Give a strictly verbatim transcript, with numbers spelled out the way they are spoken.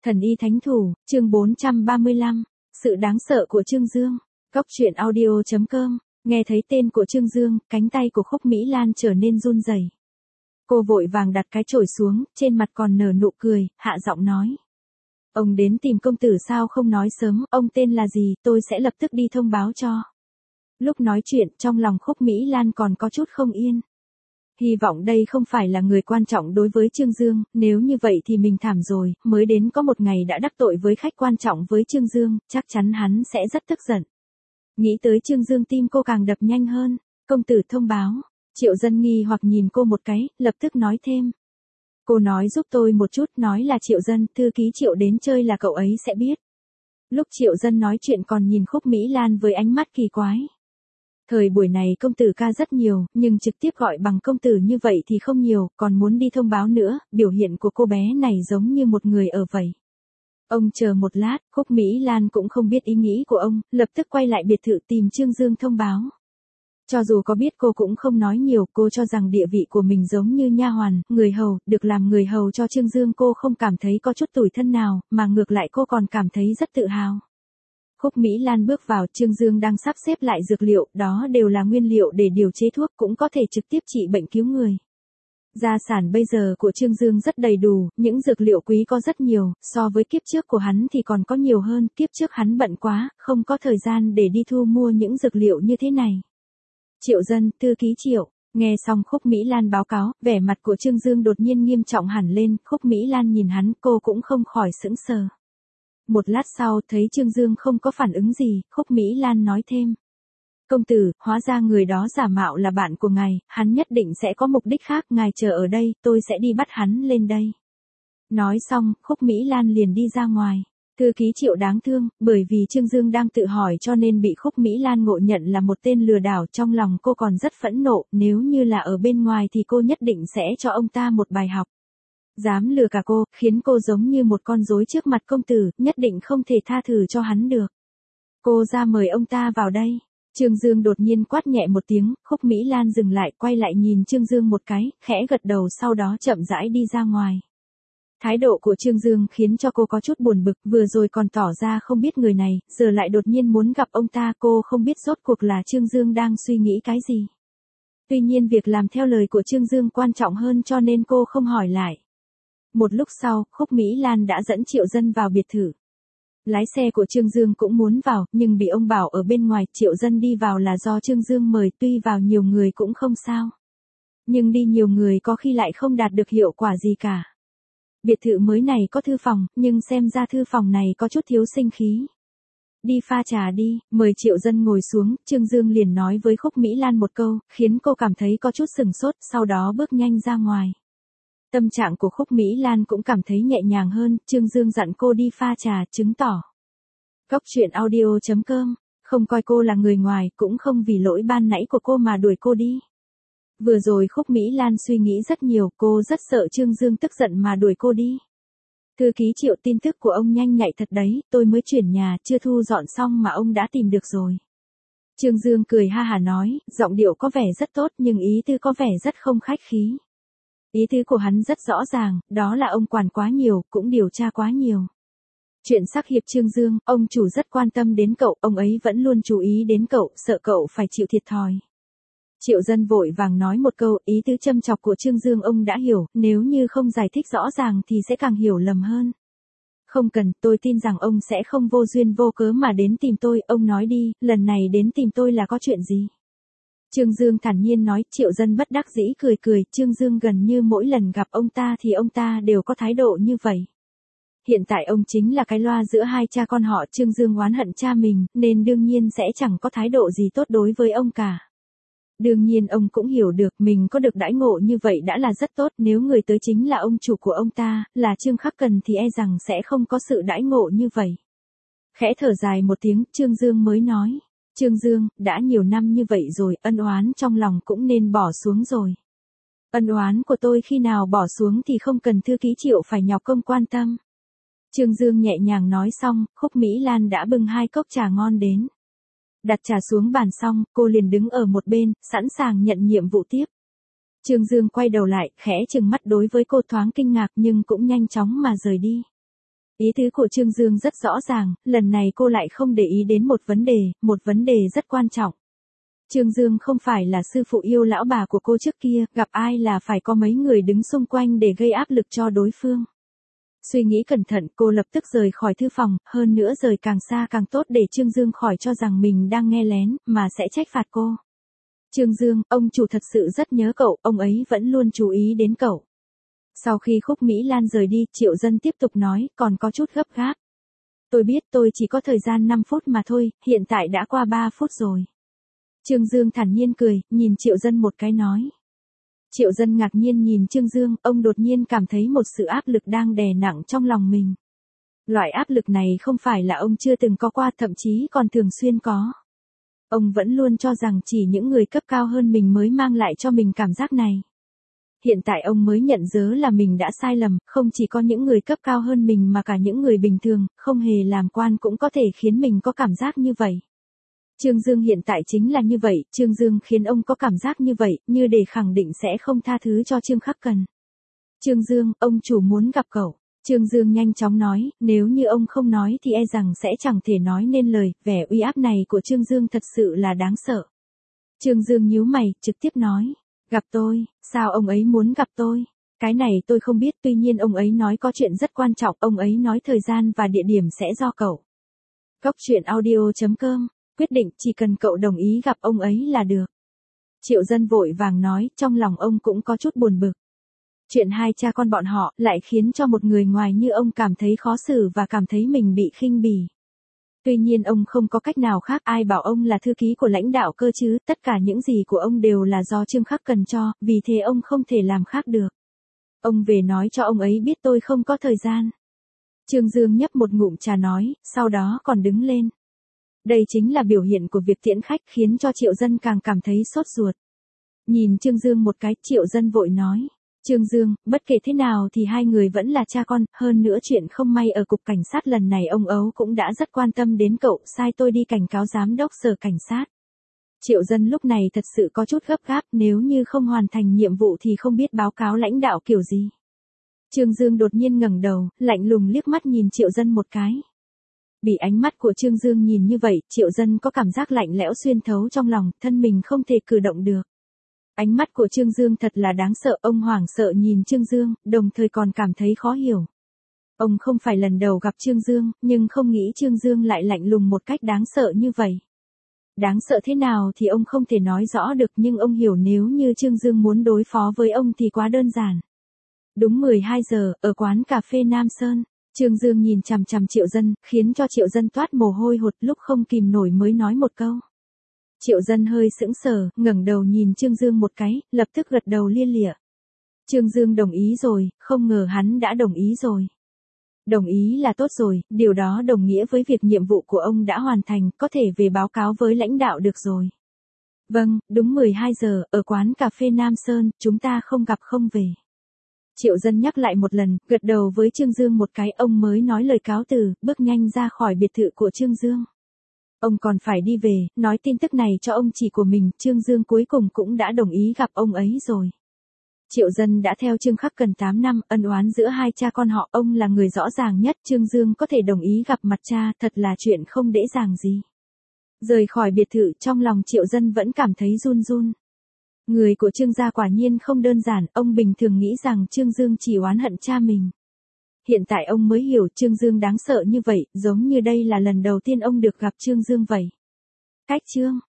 Thần y thánh thủ, chương bốn trăm ba mươi lăm, sự đáng sợ của Trương Dương. Cóc truyện audio chấm com, nghe thấy tên của Trương Dương, cánh tay của Khúc Mỹ Lan trở nên run rẩy. Cô vội vàng đặt cái chổi xuống, trên mặt còn nở nụ cười, hạ giọng nói. Ông đến tìm công tử sao không nói sớm, ông tên là gì, tôi sẽ lập tức đi thông báo cho. Lúc nói chuyện, trong lòng Khúc Mỹ Lan còn có chút không yên. Hy vọng đây không phải là người quan trọng đối với Trương Dương, nếu như vậy thì mình thảm rồi, mới đến có một ngày đã đắc tội với khách quan trọng với Trương Dương, chắc chắn hắn sẽ rất tức giận. Nghĩ tới Trương Dương tim cô càng đập nhanh hơn, công tử thông báo, Triệu Dân nghi hoặc nhìn cô một cái, lập tức nói thêm. Cô nói giúp tôi một chút, nói là Triệu Dân, thư ký Triệu đến chơi là cậu ấy sẽ biết. Lúc Triệu Dân nói chuyện còn nhìn Khúc Mỹ Lan với ánh mắt kỳ quái. Thời buổi này công tử ca rất nhiều, nhưng trực tiếp gọi bằng công tử như vậy thì không nhiều, còn muốn đi thông báo nữa, biểu hiện của cô bé này giống như một người ở vậy. Ông chờ một lát, Khúc Mỹ Lan cũng không biết ý nghĩ của ông, lập tức quay lại biệt thự tìm Trương Dương thông báo. Cho dù có biết cô cũng không nói nhiều, cô cho rằng địa vị của mình giống như nha hoàn, người hầu, được làm người hầu cho Trương Dương cô không cảm thấy có chút tủi thân nào, mà ngược lại cô còn cảm thấy rất tự hào. Khúc Mỹ Lan bước vào, Trương Dương đang sắp xếp lại dược liệu, đó đều là nguyên liệu để điều chế thuốc cũng có thể trực tiếp trị bệnh cứu người. Gia sản bây giờ của Trương Dương rất đầy đủ, những dược liệu quý có rất nhiều, so với kiếp trước của hắn thì còn có nhiều hơn, kiếp trước hắn bận quá, không có thời gian để đi thu mua những dược liệu như thế này. Triệu Dân, thư ký Triệu, nghe xong Khúc Mỹ Lan báo cáo, vẻ mặt của Trương Dương đột nhiên nghiêm trọng hẳn lên, Khúc Mỹ Lan nhìn hắn, cô cũng không khỏi sững sờ. Một lát sau, thấy Trương Dương không có phản ứng gì, Khúc Mỹ Lan nói thêm. Công tử, hóa ra người đó giả mạo là bạn của ngài, hắn nhất định sẽ có mục đích khác, ngài chờ ở đây, tôi sẽ đi bắt hắn lên đây. Nói xong, Khúc Mỹ Lan liền đi ra ngoài. Thư ký Triệu đáng thương, bởi vì Trương Dương đang tự hỏi cho nên bị Khúc Mỹ Lan ngộ nhận là một tên lừa đảo, trong lòng cô còn rất phẫn nộ, nếu như là ở bên ngoài thì cô nhất định sẽ cho ông ta một bài học. Dám lừa cả cô, khiến cô giống như một con rối trước mặt công tử, nhất định không thể tha thứ cho hắn được. Cô ra mời ông ta vào đây. Trương Dương đột nhiên quát nhẹ một tiếng, Khúc Mỹ Lan dừng lại, quay lại nhìn Trương Dương một cái, khẽ gật đầu sau đó chậm rãi đi ra ngoài. Thái độ của Trương Dương khiến cho cô có chút buồn bực, vừa rồi còn tỏ ra không biết người này, giờ lại đột nhiên muốn gặp ông ta, cô không biết rốt cuộc là Trương Dương đang suy nghĩ cái gì. Tuy nhiên việc làm theo lời của Trương Dương quan trọng hơn cho nên cô không hỏi lại. Một lúc sau, Khúc Mỹ Lan đã dẫn Triệu Dân vào biệt thự. Lái xe của Trương Dương cũng muốn vào, nhưng bị ông bảo ở bên ngoài, Triệu Dân đi vào là do Trương Dương mời, tuy vào nhiều người cũng không sao. Nhưng đi nhiều người có khi lại không đạt được hiệu quả gì cả. Biệt thự mới này có thư phòng, nhưng xem ra thư phòng này có chút thiếu sinh khí. Đi pha trà đi, mời Triệu Dân ngồi xuống, Trương Dương liền nói với Khúc Mỹ Lan một câu, khiến cô cảm thấy có chút sừng sốt, sau đó bước nhanh ra ngoài. Tâm trạng của Khúc Mỹ Lan cũng cảm thấy nhẹ nhàng hơn, Trương Dương dặn cô đi pha trà, chứng tỏ. Cóc truyện audio chấm com, không coi cô là người ngoài, cũng không vì lỗi ban nãy của cô mà đuổi cô đi. Vừa rồi Khúc Mỹ Lan suy nghĩ rất nhiều, cô rất sợ Trương Dương tức giận mà đuổi cô đi. Thư ký Triệu, tin tức của ông nhanh nhạy thật đấy, tôi mới chuyển nhà, chưa thu dọn xong mà ông đã tìm được rồi. Trương Dương cười ha hả nói, giọng điệu có vẻ rất tốt nhưng ý tư có vẻ rất không khách khí. Ý tứ của hắn rất rõ ràng, đó là ông quản quá nhiều, cũng điều tra quá nhiều. Chuyện sắc hiệp Trương Dương, ông chủ rất quan tâm đến cậu, ông ấy vẫn luôn chú ý đến cậu, sợ cậu phải chịu thiệt thòi. Triệu Dân vội vàng nói một câu, ý tứ châm chọc của Trương Dương ông đã hiểu, nếu như không giải thích rõ ràng thì sẽ càng hiểu lầm hơn. Không cần, tôi tin rằng ông sẽ không vô duyên vô cớ mà đến tìm tôi, ông nói đi, lần này đến tìm tôi là có chuyện gì? Trương Dương thản nhiên nói, Triệu Dân bất đắc dĩ cười cười, Trương Dương gần như mỗi lần gặp ông ta thì ông ta đều có thái độ như vậy. Hiện tại ông chính là cái loa giữa hai cha con họ, Trương Dương oán hận cha mình, nên đương nhiên sẽ chẳng có thái độ gì tốt đối với ông cả. Đương nhiên ông cũng hiểu được mình có được đãi ngộ như vậy đã là rất tốt, nếu người tới chính là ông chủ của ông ta, là Trương Khắc Cần thì e rằng sẽ không có sự đãi ngộ như vậy. Khẽ thở dài một tiếng, Trương Dương mới nói. Trương Dương, đã nhiều năm như vậy rồi, ân oán trong lòng cũng nên bỏ xuống rồi. Ân oán của tôi khi nào bỏ xuống thì không cần thư ký Triệu phải nhọc công quan tâm. Trương Dương nhẹ nhàng nói xong, Khúc Mỹ Lan đã bưng hai cốc trà ngon đến. Đặt trà xuống bàn xong, cô liền đứng ở một bên, sẵn sàng nhận nhiệm vụ tiếp. Trương Dương quay đầu lại, khẽ trừng mắt đối với cô thoáng kinh ngạc nhưng cũng nhanh chóng mà rời đi. Ý tứ của Trương Dương rất rõ ràng, lần này cô lại không để ý đến một vấn đề, một vấn đề rất quan trọng. Trương Dương không phải là sư phụ yêu lão bà của cô trước kia, gặp ai là phải có mấy người đứng xung quanh để gây áp lực cho đối phương. Suy nghĩ cẩn thận, cô lập tức rời khỏi thư phòng, hơn nữa rời càng xa càng tốt để Trương Dương khỏi cho rằng mình đang nghe lén, mà sẽ trách phạt cô. Trương Dương, ông chủ thật sự rất nhớ cậu, ông ấy vẫn luôn chú ý đến cậu. Sau khi Khúc Mỹ Lan rời đi, Triệu Dân tiếp tục nói, còn có chút gấp gáp. Tôi biết tôi chỉ có thời gian năm phút mà thôi, hiện tại đã qua ba phút rồi. Trương Dương thản nhiên cười, nhìn Triệu Dân một cái nói. Triệu Dân ngạc nhiên nhìn Trương Dương, ông đột nhiên cảm thấy một sự áp lực đang đè nặng trong lòng mình. Loại áp lực này không phải là ông chưa từng có qua, thậm chí còn thường xuyên có. Ông vẫn luôn cho rằng chỉ những người cấp cao hơn mình mới mang lại cho mình cảm giác này. Hiện tại ông mới nhận ra là mình đã sai lầm, không chỉ có những người cấp cao hơn mình mà cả những người bình thường, không hề làm quan cũng có thể khiến mình có cảm giác như vậy. Trương Dương hiện tại chính là như vậy, Trương Dương khiến ông có cảm giác như vậy, như để khẳng định sẽ không tha thứ cho Trương Khắc Cần. Trương Dương, ông chủ muốn gặp cậu. Trương Dương nhanh chóng nói, nếu như ông không nói thì e rằng sẽ chẳng thể nói nên lời, vẻ uy áp này của Trương Dương thật sự là đáng sợ. Trương Dương nhíu mày, trực tiếp nói, gặp tôi, sao ông ấy muốn gặp tôi? Cái này tôi không biết, tuy nhiên ông ấy nói có chuyện rất quan trọng, ông ấy nói thời gian và địa điểm sẽ do cậu. Cốc truyện audio chấm com, quyết định chỉ cần cậu đồng ý gặp ông ấy là được. Triệu Dân vội vàng nói, trong lòng ông cũng có chút buồn bực. Chuyện hai cha con bọn họ lại khiến cho một người ngoài như ông cảm thấy khó xử và cảm thấy mình bị khinh bỉ. Tuy nhiên ông không có cách nào khác, ai bảo ông là thư ký của lãnh đạo cơ chứ, tất cả những gì của ông đều là do Trương Khắc Cần cho, vì thế ông không thể làm khác được. Ông về nói cho ông ấy biết tôi không có thời gian. Trương Dương nhấp một ngụm trà nói, sau đó còn đứng lên. Đây chính là biểu hiện của việc tiễn khách, khiến cho Triệu Dân càng cảm thấy sốt ruột. Nhìn Trương Dương một cái, Triệu Dân vội nói. Trương Dương, bất kể thế nào thì hai người vẫn là cha con, hơn nữa chuyện không may ở cục cảnh sát lần này ông Ấu cũng đã rất quan tâm đến cậu, sai tôi đi cảnh cáo giám đốc sở cảnh sát. Triệu Dân lúc này thật sự có chút gấp gáp, nếu như không hoàn thành nhiệm vụ thì không biết báo cáo lãnh đạo kiểu gì. Trương Dương đột nhiên ngẩng đầu, lạnh lùng liếc mắt nhìn Triệu Dân một cái. Bị ánh mắt của Trương Dương nhìn như vậy, Triệu Dân có cảm giác lạnh lẽo xuyên thấu trong lòng, thân mình không thể cử động được. Ánh mắt của Trương Dương thật là đáng sợ, ông hoảng sợ nhìn Trương Dương, đồng thời còn cảm thấy khó hiểu. Ông không phải lần đầu gặp Trương Dương, nhưng không nghĩ Trương Dương lại lạnh lùng một cách đáng sợ như vậy. Đáng sợ thế nào thì ông không thể nói rõ được, nhưng ông hiểu nếu như Trương Dương muốn đối phó với ông thì quá đơn giản. Đúng mười hai giờ, ở quán cà phê Nam Sơn, Trương Dương nhìn chằm chằm Triệu Dân, khiến cho Triệu Dân toát mồ hôi hột, lúc không kìm nổi mới nói một câu. Triệu Dân hơi sững sờ, ngẩng đầu nhìn Trương Dương một cái, lập tức gật đầu lia lịa. Trương Dương đồng ý rồi, không ngờ hắn đã đồng ý rồi. Đồng ý là tốt rồi, điều đó đồng nghĩa với việc nhiệm vụ của ông đã hoàn thành, có thể về báo cáo với lãnh đạo được rồi. Vâng, đúng mười hai giờ, ở quán cà phê Nam Sơn, chúng ta không gặp không về. Triệu Dân nhắc lại một lần, gật đầu với Trương Dương một cái, ông mới nói lời cáo từ, bước nhanh ra khỏi biệt thự của Trương Dương. Ông còn phải đi về, nói tin tức này cho ông chị của mình, Trương Dương cuối cùng cũng đã đồng ý gặp ông ấy rồi. Triệu Dân đã theo Trương Khắc Cần tám năm, ân oán giữa hai cha con họ, ông là người rõ ràng nhất, Trương Dương có thể đồng ý gặp mặt cha, thật là chuyện không dễ dàng gì. Rời khỏi biệt thự, trong lòng Triệu Dân vẫn cảm thấy run run. Người của Trương gia quả nhiên không đơn giản, ông bình thường nghĩ rằng Trương Dương chỉ oán hận cha mình. Hiện tại ông mới hiểu Trương Dương đáng sợ như vậy, giống như đây là lần đầu tiên ông được gặp Trương Dương vậy. Cách chương